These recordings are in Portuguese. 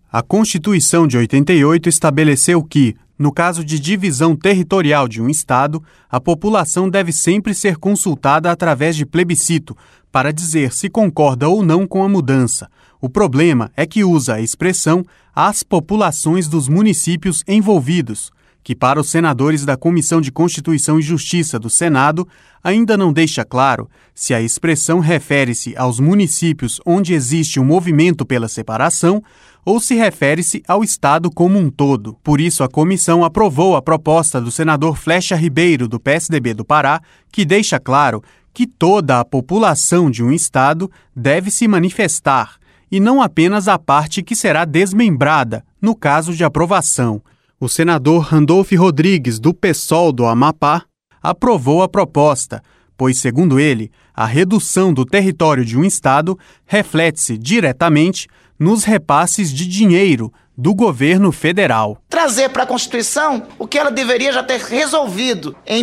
A Constituição de 88 estabeleceu que, no caso de divisão territorial de um estado, a população deve sempre ser consultada através de plebiscito para dizer se concorda ou não com a mudança. O problema é que usa a expressão "as populações dos municípios envolvidos", que para os senadores da Comissão de Constituição e Justiça do Senado ainda não deixa claro se a expressão refere-se aos municípios onde existe um movimento pela separação ou se refere-se ao Estado como um todo. Por isso, a comissão aprovou a proposta do senador Flecha Ribeiro, do PSDB do Pará, que deixa claro que toda a população de um Estado deve se manifestar, e não apenas a parte que será desmembrada, no caso de aprovação. O senador Randolfo Rodrigues, do PSOL do Amapá, aprovou a proposta, pois, segundo ele, a redução do território de um estado reflete-se diretamente nos repasses de dinheiro do governo federal. Trazer para a Constituição o que ela deveria já ter resolvido em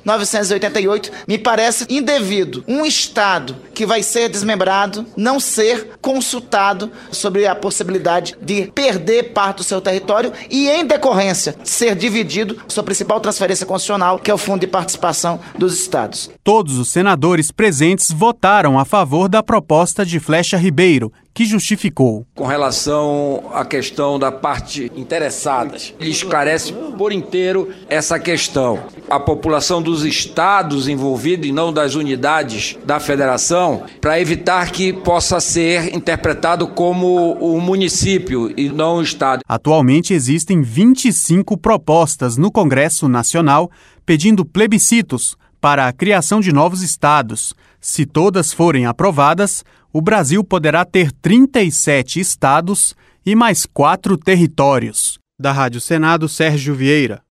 1988 me parece indevido. Um Estado que vai ser desmembrado não ser consultado sobre a possibilidade de perder parte do seu território e, em decorrência, ser dividido sua principal transferência constitucional, que é o Fundo de Participação dos Estados. Todos os senadores presentes votaram a favor da proposta de Flecha Ribeiro, que justificou. Com relação à questão da parte interessada, ele esclarece por inteiro essa questão. A população dos estados envolvidos e não das unidades da federação, para evitar que possa ser interpretado como um município e não um estado. Atualmente existem 25 propostas no Congresso Nacional pedindo plebiscitos para a criação de novos estados. Se todas forem aprovadas, o Brasil poderá ter 37 estados e mais 4 territórios. Da Rádio Senado, Sérgio Vieira.